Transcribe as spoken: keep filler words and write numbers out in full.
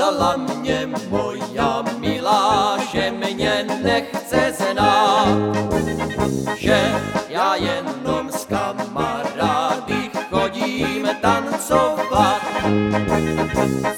Ptala mě moja milá, že mě nechce znát, že já jenom s kamarády chodím tancovat.